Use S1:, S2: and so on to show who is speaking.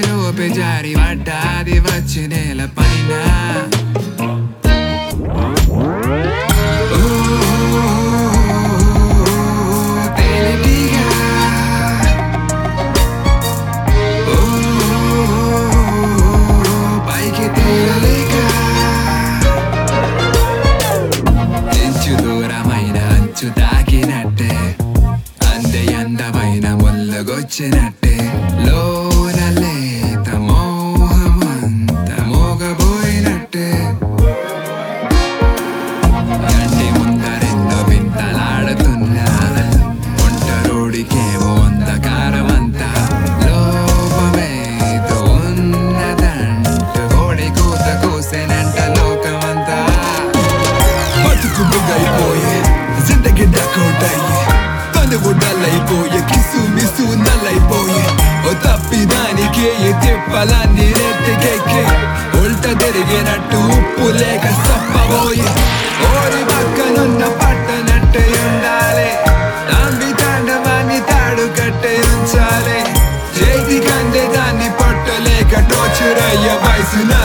S1: లోపే జారి పడ్డాది వచ్చి నేల పైన పైకి తేలలేక ఎంచు దూరమైన అంచు తాకినట్టే అందే అందమైన ముళ్ళగొచ్చినట్టే లోన లేత మోహమంత మోగబోయినట్టే గంటి ముందరెందో వింతలాడుతున్నా ఒంటరోడికేమో అంధకారమంతా లోపమేదో ఉన్నదంట కోడి కూత కూసేనంట లోకమంతా
S2: బతుకు బుగ్గైపోయే జిందగీ డకౌటయ్యే తనువు డల్లైపోయే కిసు మిసు నల్లైపోయే ఓ తప్పిదానికే ఈ తిప్పలన్నీ రెట్టికెక్కే ఉల్ట తిరిగినట్టు ఉప్పు లేక సప్పబోయే
S1: ఓరి పక్కనున్న పట్టనట్టే ఉండాలి తాంబి తాండవాన్ని తాడు కట్టే ఉంచాలి
S2: చేతి కందే దాన్ని పట్టలేక టోచురయ్య వయసు